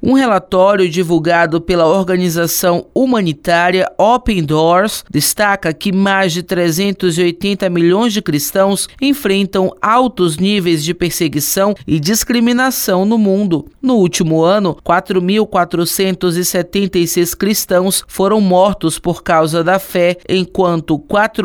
Um relatório divulgado pela organização humanitária Open Doors destaca que mais de 380 milhões de cristãos enfrentam altos níveis de perseguição e discriminação no mundo. No último ano, 4.476 cristãos foram mortos por causa da fé, enquanto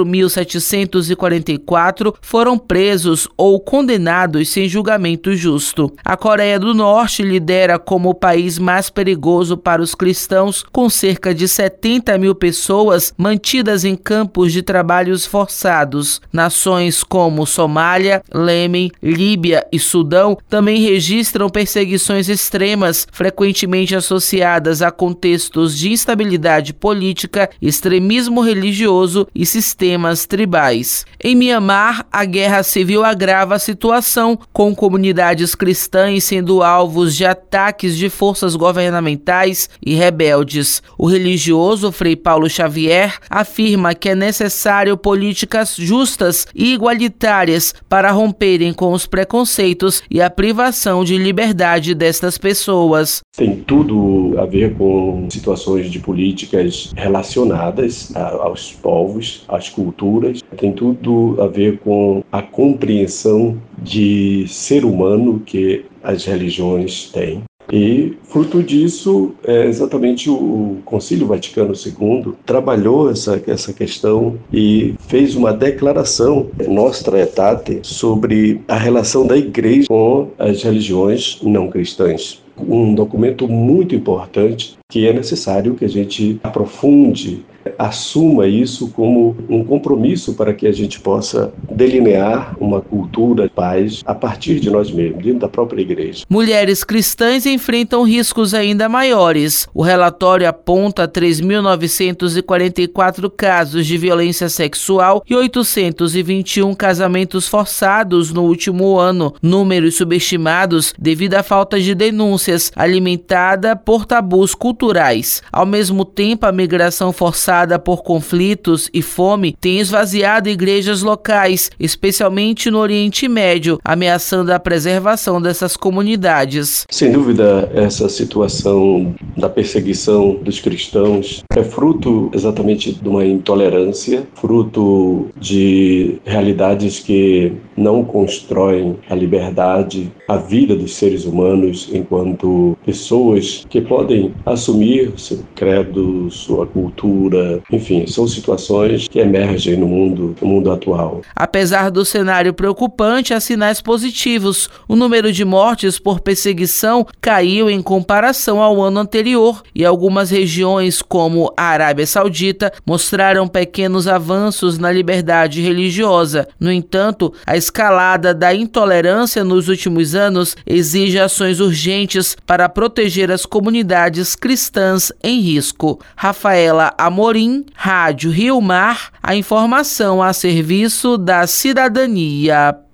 4.744 foram presos ou condenados sem julgamento justo. A Coreia do Norte lidera como o país mais perigoso para os cristãos, com cerca de 70 mil pessoas mantidas em campos de trabalhos forçados. Nações como Somália, Iêmen, Líbia e Sudão também registram perseguições extremas, frequentemente associadas a contextos de instabilidade política, extremismo religioso e sistemas tribais. Em Mianmar, a guerra civil agrava a situação, com comunidades cristãs sendo alvos de ataques de forças governamentais e rebeldes. O religioso Frei Paulo Xavier afirma que é necessário políticas justas e igualitárias para romperem com os preconceitos e a privação de liberdade destas pessoas. Tem tudo a ver com situações de políticas relacionadas aos povos, às culturas. Tem tudo a ver com a compreensão de ser humano que as religiões têm. E, fruto disso, exatamente o Concílio Vaticano II trabalhou essa questão e fez uma declaração, Nostra Aetate, sobre a relação da Igreja com as religiões não cristãs. Um documento muito importante que é necessário que a gente aprofunde, assuma isso como um compromisso para que a gente possa delinear uma cultura de paz a partir de nós mesmos, dentro da própria igreja. Mulheres cristãs enfrentam riscos ainda maiores. O relatório aponta 3.944 casos de violência sexual e 821 casamentos forçados no último ano, números subestimados devido à falta de denúncias, alimentada por tabus culturais. Ao mesmo tempo, a migração forçada por conflitos e fome tem esvaziado igrejas locais, especialmente no Oriente Médio, ameaçando a preservação dessas comunidades. Sem dúvida, essa situação da perseguição dos cristãos é fruto exatamente de uma intolerância, fruto de realidades que não constroem a liberdade, a vida dos seres humanos enquanto pessoas que podem assumir seu credo, sua cultura, enfim, são situações que emergem no mundo atual. Apesar do cenário preocupante, há sinais positivos. O número de mortes por perseguição caiu em comparação ao ano anterior e algumas regiões, como a Arábia Saudita, mostraram pequenos avanços na liberdade religiosa. No entanto, a escalada da intolerância nos últimos anos exige ações urgentes para proteger as comunidades cristãs em risco. Rafaela Amorim, Rádio Rio Mar, a informação a serviço da cidadania.